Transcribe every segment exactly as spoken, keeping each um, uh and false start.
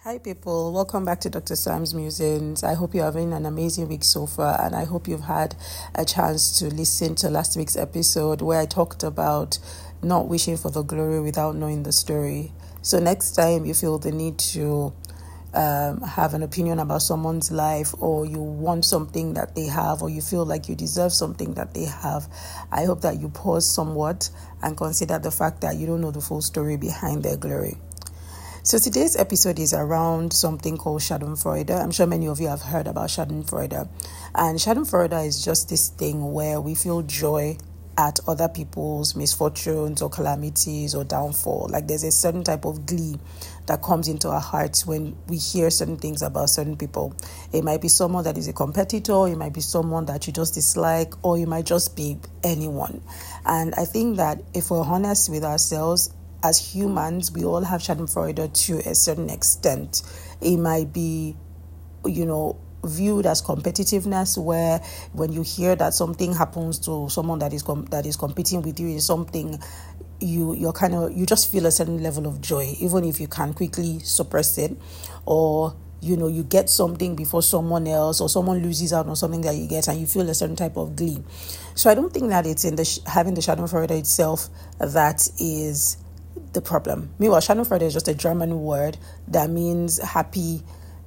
Hi, people. Welcome back to Doctor Sam's Musings. I hope you're having an amazing week so far, and I hope you've had a chance to listen to last week's episode where I talked about not wishing for the glory without knowing the story. So, next time you feel the need to um, have an opinion about someone's life, or you want something that they have, or you feel like you deserve something that they have, I hope that you pause somewhat and consider the fact that you don't know the full story behind their glory. So today's episode is around something called Schadenfreude. I'm sure many of you have heard about Schadenfreude. And Schadenfreude is just this thing where we feel joy at other people's misfortunes or calamities or downfall. Like there's a certain type of glee that comes into our hearts when we hear certain things about certain people. It might be someone that is a competitor, it might be someone that you just dislike, or it might just be anyone. And I think that if we're honest with ourselves, as humans, we all have Schadenfreude to a certain extent. It might be, you know, viewed as competitiveness, where when you hear that something happens to someone that is com- that is competing with you in something, you you're kind of you just feel a certain level of joy, even if you can quickly suppress it, or you know you get something before someone else, or someone loses out on something that you get, and you feel a certain type of glee. So I don't think that it's in the sh- having the Schadenfreude itself that is the problem. Meanwhile, Schadenfreude is just a German word that means happy,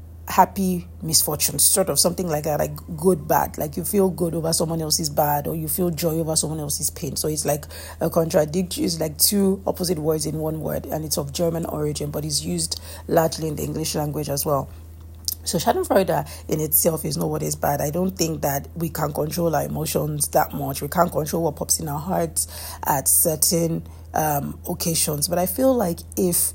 happy misfortune, sort of something like that, like good, bad. Like you feel good over someone else's bad, or you feel joy over someone else's pain. So it's like a contradiction. It's like two opposite words in one word, and it's of German origin, but it's used largely in the English language as well. So Schadenfreude in itself is not what is bad. I don't think that we can control our emotions that much. We can't control what pops in our hearts at certain um, occasions. But I feel like if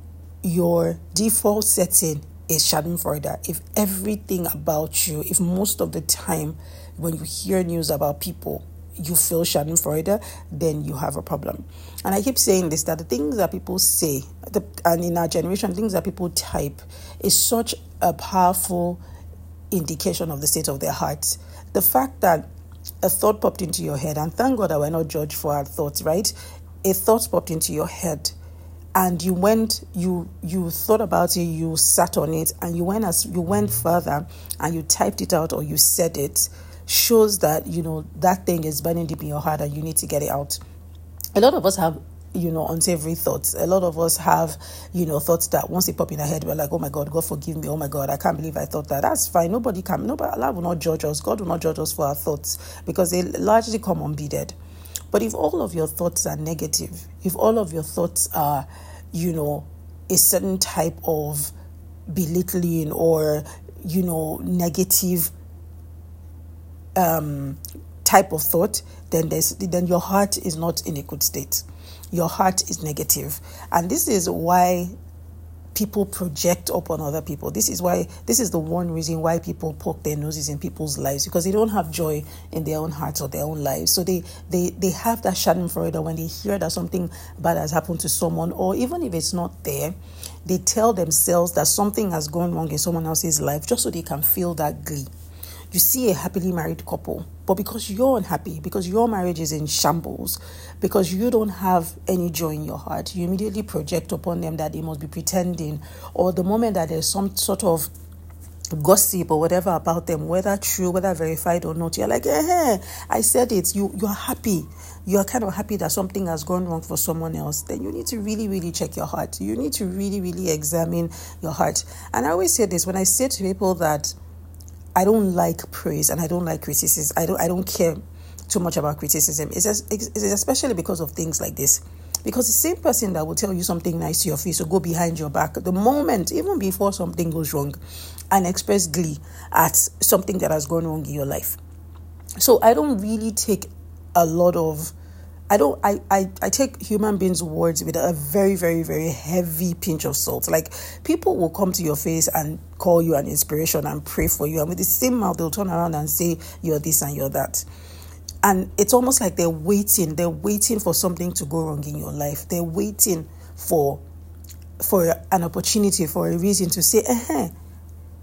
your default setting is Schadenfreude, if everything about you, if most of the time when you hear news about people, you feel Schadenfreude, then you have a problem. And I keep saying this, that the things that people say, the, and in our generation, things that people type is such a powerful indication of the state of their hearts. The fact that a thought popped into your head, and thank God that we're not judged for our thoughts, right? A thought popped into your head, and you went, you you thought about it, you sat on it, and you went as you went further, and you typed it out or you said it, shows that, you know, that thing is burning deep in your heart and you need to get it out. A lot of us have, you know, unsavory thoughts. A lot of us have, you know, thoughts that once they pop in our head, we're like, oh my God, God forgive me. Oh my God, I can't believe I thought that. That's fine. Nobody can, nobody, Allah will not judge us. God will not judge us for our thoughts because they largely come unbeaded. But if all of your thoughts are negative, if all of your thoughts are, you know, a certain type of belittling or, you know, negative um, type of thought, then there's then your heart is not in a good state. Your heart is negative. And this is why people project upon other people. This is why, this is the one reason why people poke their noses in people's lives, because they don't have joy in their own hearts or their own lives. So they, they, they have that Schadenfreude when they hear that something bad has happened to someone, or even if it's not there, they tell themselves that something has gone wrong in someone else's life just so they can feel that glee. You see a happily married couple, but because you're unhappy, because your marriage is in shambles, because you don't have any joy in your heart, you immediately project upon them that they must be pretending, or the moment that there's some sort of gossip or whatever about them, whether true, whether verified or not, you're like, eh, I said it. You, you're happy. You're kind of happy that something has gone wrong for someone else. Then you need to really, really check your heart. You need to really, really examine your heart. And I always say this, when I say to people that I don't like praise and I don't like criticism, I don't I don't care too much about criticism. It's, just, it's especially because of things like this. Because the same person that will tell you something nice to your face or go behind your back, the moment, even before something goes wrong, and express glee at something that has gone wrong in your life. So I don't really take a lot of I don't, I, I, I take human beings' words with a very, very, very heavy pinch of salt. Like, people will come to your face and call you an inspiration and pray for you. And with the same mouth, they'll turn around and say, you're this and you're that. And it's almost like they're waiting. They're waiting for something to go wrong in your life. They're waiting for, for an opportunity, for a reason to say, eh,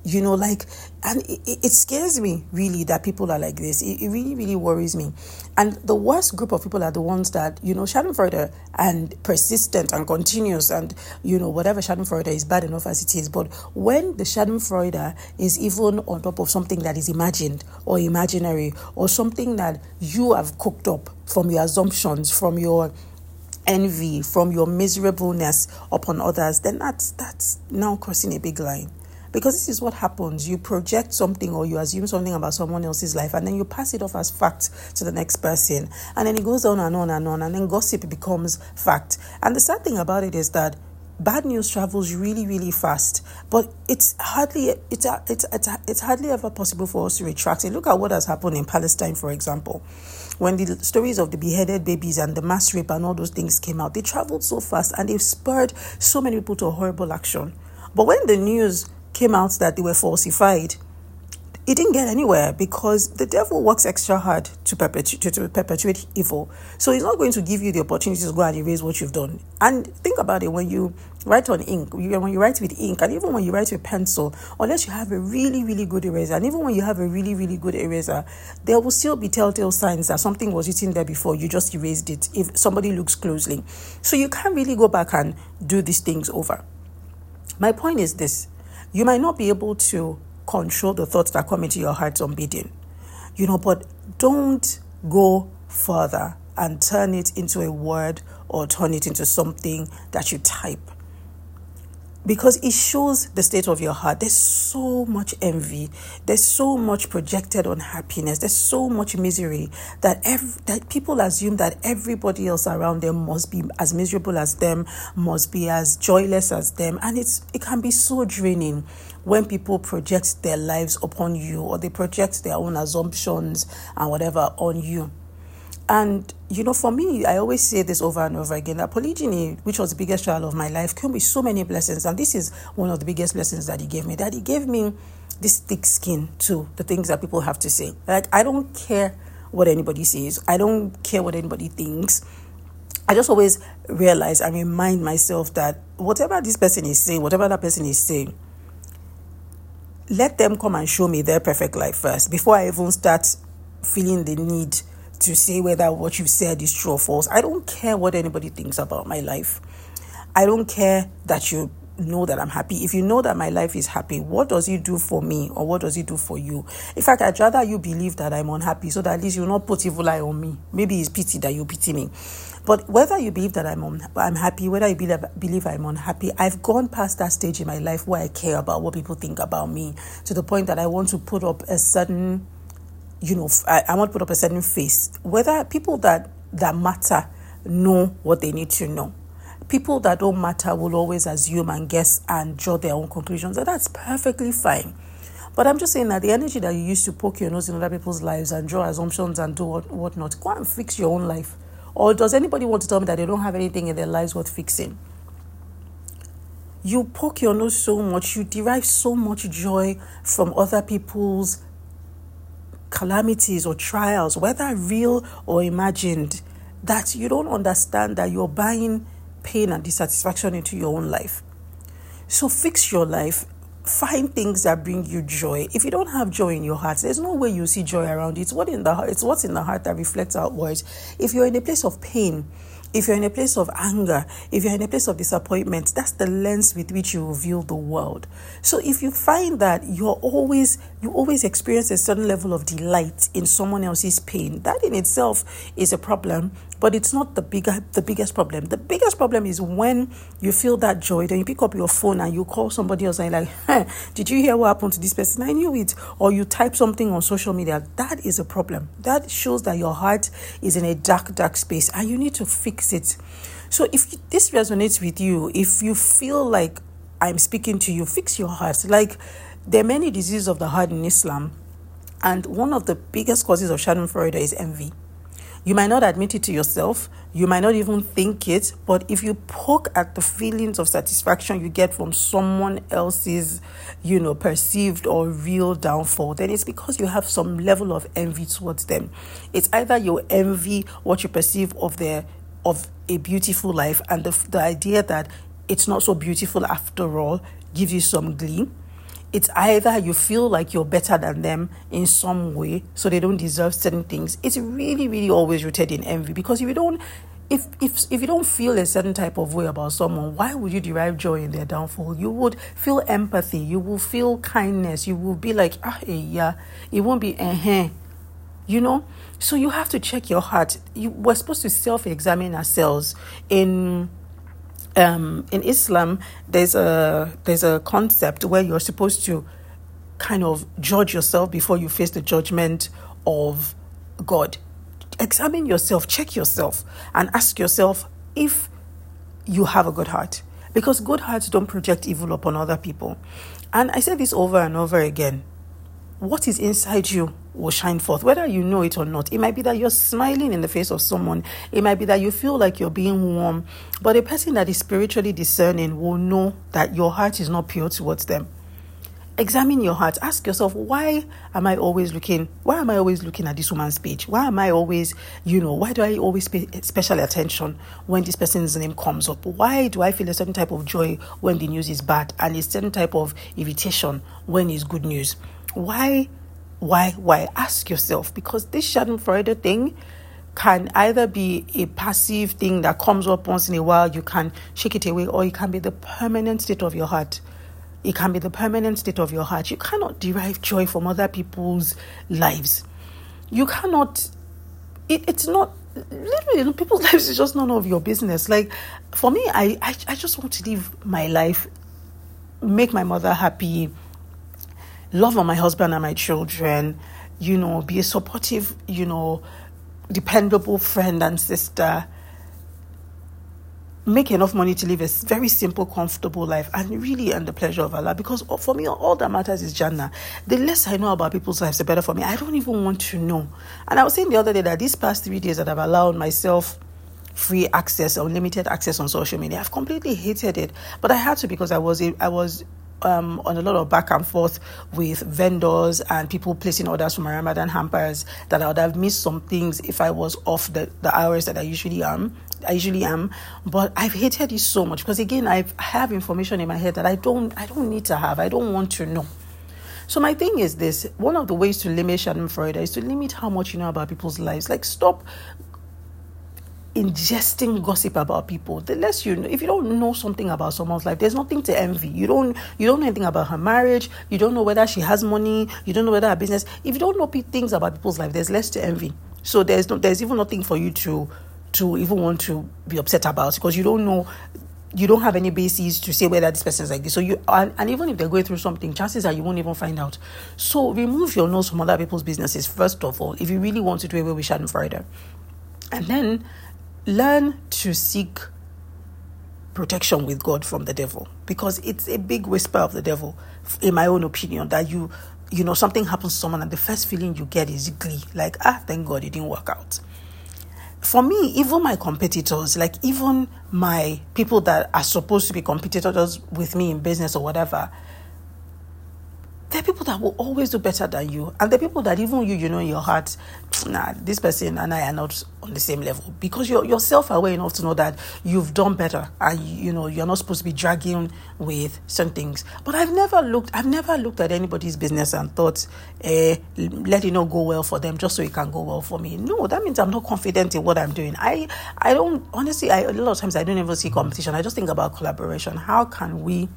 You know, like, and it, it scares me really that people are like this. It, it really, really worries me. And the worst group of people are the ones that, you know, Schadenfreude and persistent and continuous and, you know, whatever Schadenfreude is bad enough as it is. But when the Schadenfreude is even on top of something that is imagined or imaginary or something that you have cooked up from your assumptions, from your envy, from your miserableness upon others, then that's that's now crossing a big line. Because this is what happens. You project something or you assume something about someone else's life and then you pass it off as fact to the next person. And then it goes on and on and on and then gossip becomes fact. And the sad thing about it is that bad news travels really, really fast, but it's hardly it's it's it's, it's hardly ever possible for us to retract it. Look at what has happened in Palestine, for example. When the stories of the beheaded babies and the mass rape and all those things came out, they traveled so fast and they've spurred so many people to a horrible action. But when the news came out that they were falsified, it didn't get anywhere because the devil works extra hard to perpetuate, to, to perpetuate evil. So he's not going to give you the opportunity to go and erase what you've done. And think about it, when you write on ink, when you write with ink, and even when you write with pencil, unless you have a really, really good eraser, and even when you have a really, really good eraser, there will still be telltale signs that something was written there before, you just erased it if somebody looks closely. So you can't really go back and do these things over. My point is this: you might not be able to control the thoughts that come into your heart unbidden, you know, but don't go further and turn it into a word or turn it into something that you type. Because it shows the state of your heart. There's so much envy. There's so much projected unhappiness. There's so much misery that every, that people assume that everybody else around them must be as miserable as them, must be as joyless as them. And it's it can be so draining when people project their lives upon you, or they project their own assumptions and whatever on you. And, you know, for me, I always say this over and over again, that polygyny, which was the biggest trial of my life, came with so many blessings. And this is one of the biggest blessings that he gave me, that he gave me this thick skin to the things that people have to say. Like, I don't care what anybody says. I don't care what anybody thinks. I just always realize and remind myself that whatever this person is saying, whatever that person is saying, let them come and show me their perfect life first before I even start feeling the need to say whether what you've said is true or false. I don't care what anybody thinks about my life. I don't care that you know that I'm happy. If you know that my life is happy, what does it do for me, or what does it do for you? In fact, I'd rather you believe that I'm unhappy so that at least you'll not put evil eye on me. Maybe it's pity that you pity me. But whether you believe that I'm un- I'm happy, whether you believe, believe I'm unhappy, I've gone past that stage in my life where I care about what people think about me, to the point that I want to put up a certain you know, I, I want to put up a certain face. Whether people that, that matter know what they need to know. People that don't matter will always assume and guess and draw their own conclusions. And that's perfectly fine. But I'm just saying that the energy that you use to poke your nose in other people's lives and draw assumptions and do what whatnot, go and fix your own life. Or does anybody want to tell me that they don't have anything in their lives worth fixing? You poke your nose so much, you derive so much joy from other people's calamities or trials, whether real or imagined, that you don't understand that you're buying pain and dissatisfaction into your own life. So fix your life. Find things that bring you joy. If you don't have joy in your heart, there's no way you see joy around it. It's what in the heart, it's what's in the heart that reflects outwards. If you're in a place of pain, if you're in a place of anger, if you're in a place of disappointment, that's the lens with which you view the world. So if you find that you're always, you always experience a certain level of delight in someone else's pain, that in itself is a problem, but it's not the bigger, the biggest problem. The biggest problem is when you feel that joy, then you pick up your phone and you call somebody else and you're like, hey, did you hear what happened to this person? I knew it. Or you type something on social media. That is a problem. That shows that your heart is in a dark, dark space and you need to fix it. So if this resonates with you, if you feel like I'm speaking to you, fix your heart. Like, there are many diseases of the heart in Islam, and one of the biggest causes of Schadenfreude is envy. You might not admit it to yourself, you might not even think it, but if you poke at the feelings of satisfaction you get from someone else's, you know, perceived or real downfall, then it's because you have some level of envy towards them. It's either you envy what you perceive of their of a beautiful life, and the, the idea that it's not so beautiful after all gives you some glee. It's either you feel like you're better than them in some way, so they don't deserve certain things. It's really, really always rooted in envy, because if you don't If, if if you don't feel a certain type of way about someone, why would you derive joy in their downfall? You would feel empathy. You will feel kindness. You will be like, ah, eh, yeah. It won't be, eh, you know? So you have to check your heart. You, we're supposed to self-examine ourselves. In um in Islam, there's a there's a concept where you're supposed to kind of judge yourself before you face the judgment of God. Examine yourself, check yourself, and ask yourself if you have a good heart. Because good hearts don't project evil upon other people. And I say this over and over again. What is inside you will shine forth, whether you know it or not. It might be that you're smiling in the face of someone. It might be that you feel like you're being warm. But a person that is spiritually discerning will know that your heart is not pure towards them. Examine your heart. Ask yourself, why am I always looking, why am I always looking at this woman's page? Why am I always, you know, why do I always pay special attention when this person's name comes up? Why do I feel a certain type of joy when the news is bad and a certain type of irritation when it's good news? Why, why, why? Ask yourself, because this Schadenfreude thing can either be a passive thing that comes up once in a while, you can shake it away, or it can be the permanent state of your heart. It can be the permanent state of your heart. You cannot derive joy from other people's lives. You cannot, it, it's not, literally, people's lives is just none of your business. Like, for me, I, I, I just want to live my life, make my mother happy, love on my husband and my children, you know, be a supportive, you know, dependable friend and sister, make enough money to live a very simple, comfortable life, and really earn the pleasure of Allah. Because for me, all that matters is Jannah. The less I know about people's lives, the better for me. I don't even want to know. And I was saying the other day that these past three days that I've allowed myself free access, unlimited access on social media, I've completely hated it. But I had to, because I was I was um, on a lot of back and forth with vendors and people placing orders for my Ramadan hampers, that I would have missed some things if I was off the, the hours that I usually am. I usually am, but I've hated it so much because, again, I've, I have information in my head that I don't I don't need to have. I don't want to know. So my thing is this: one of the ways to limit Schadenfreude is to limit how much you know about people's lives. Like, stop ingesting gossip about people. The less you know, if you don't know something about someone's life, there's nothing to envy. You don't you don't know anything about her marriage. You don't know whether she has money. You don't know whether her business. If you don't know things about people's life, there's less to envy. So there's no there's even nothing for you to. to even want to be upset about, because you don't know, you don't have any basis to say whether this person is like this. So you, and, and even if they're going through something, chances are you won't even find out. So remove your nose from other people's businesses, first of all, if you really want to do away with Schadenfreude. And then learn to seek protection with God from the devil, because it's a big whisper of the devil, in my own opinion, that you, you know, something happens to someone and the first feeling you get is glee, like, ah, thank God it didn't work out. For me, even my competitors, like even my people that are supposed to be competitors with me in business or whatever, there are people that will always do better than you. And there are people that even you, you know in your heart, nah, this person and I are not on the same level. Because you're, you're self-aware enough to know that you've done better. And, you know, you're not supposed to be dragging with certain things. But I've never looked, I've never looked at anybody's business and thought, eh, let it not go well for them just so it can go well for me. No, that means I'm not confident in what I'm doing. I, I don't, honestly, I, a lot of times I don't even see competition. I just think about collaboration. How can we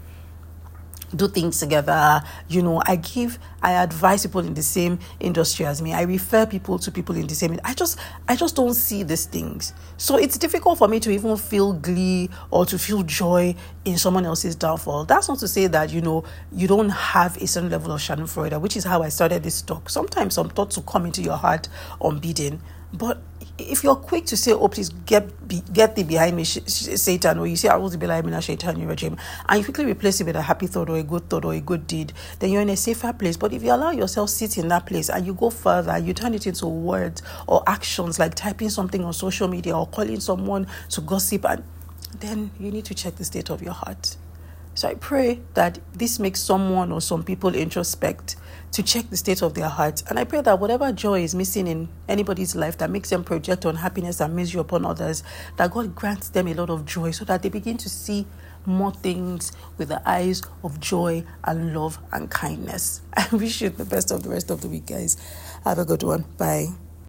do things together? You know, I give, I advise people in the same industry as me. I refer people to people in the same. I just, I just don't see these things. So it's difficult for me to even feel glee or to feel joy in someone else's downfall. That's not to say that, you know, you don't have a certain level of Schadenfreude, which is how I started this talk. Sometimes some thoughts will come into your heart unbidden, but if you're quick to say, oh, please get be, get thee behind me, sh- sh- Satan, or you say, I will be like me, Satan, regime, and you quickly replace it with a happy thought or a good thought or a good deed, then you're in a safer place. But if you allow yourself sit in that place and you go further, you turn it into words or actions like typing something on social media or calling someone to gossip, and then you need to check the state of your heart. So I pray that this makes someone or some people introspect to check the state of their heart. And I pray that whatever joy is missing in anybody's life that makes them project unhappiness and misery upon others, that God grants them a lot of joy so that they begin to see more things with the eyes of joy and love and kindness. I wish you the best of the rest of the week, guys. Have a good one. Bye.